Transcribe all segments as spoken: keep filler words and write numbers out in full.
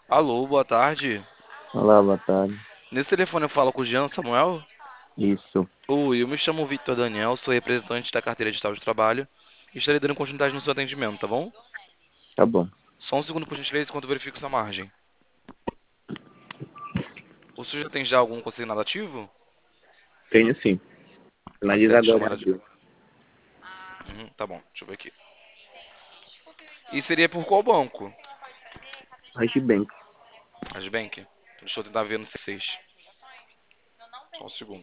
Alô, boa tarde. Olá, boa tarde. Nesse telefone eu falo com o Jean Samuel. Isso, Oi, eu me chamo Victor Daniel, sou representante da carteira digital de trabalho e estarei dando continuidade no seu atendimento, tá bom? tá bom. Só um segundo, por gentileza, enquanto eu verifico sua margem. O senhor já tem já algum consignado ativo? Tenho sim. Tá Finaliza certo, deixa eu dar agora uma em olhada. abril. Uhum, tá bom, deixa eu ver aqui. E seria por qual banco? Agibank. Agibank? Deixa eu tentar ver no C seis. Só um segundo.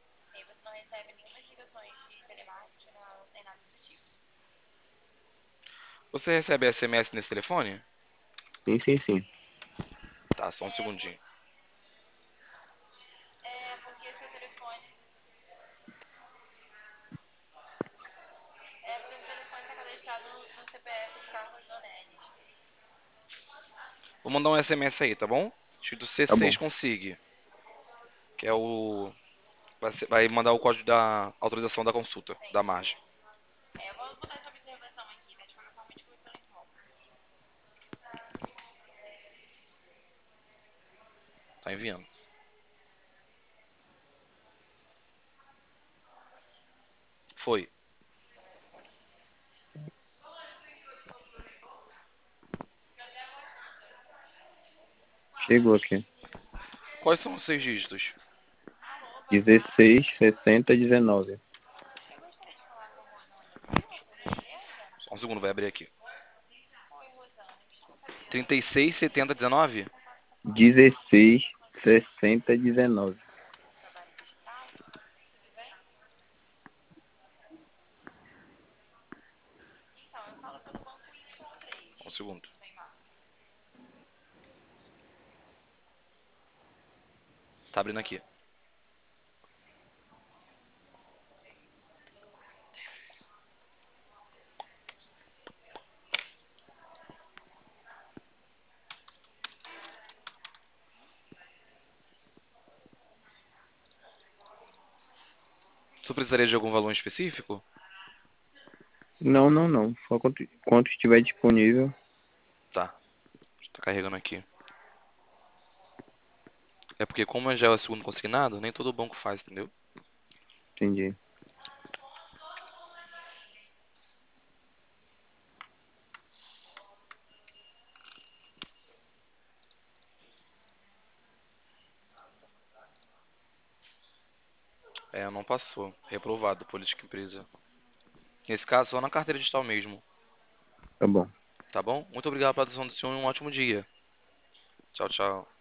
Você recebe S M S nesse telefone? Sim, sim, sim. Tá, só um segundinho. Vou mandar um S M S aí, tá bom? Escrito Tá bom. C seis Consigue, que é o Vai, ser- vai mandar o código da autorização da consulta, da margem. Tá enviando. Foi. Chegou aqui. Quais são os seis dígitos? dezesseis, sessenta, dezenove. Só um segundo, vai abrir aqui. trinta e seis, setenta, dezenove? dezesseis, sessenta, dezenove. Só um segundo. Tá abrindo aqui. Você precisaria de algum valor específico? Não, não, não. Só quanto, quanto estiver disponível. Tá. Tá carregando aqui. É porque como já é o segundo consignado, nem todo banco faz, entendeu? Entendi. É, não passou. Reprovado, política empresa. Nesse caso, só na carteira digital mesmo. Tá bom. Tá bom? Muito obrigado pela atenção do senhor e um ótimo dia. Tchau, tchau.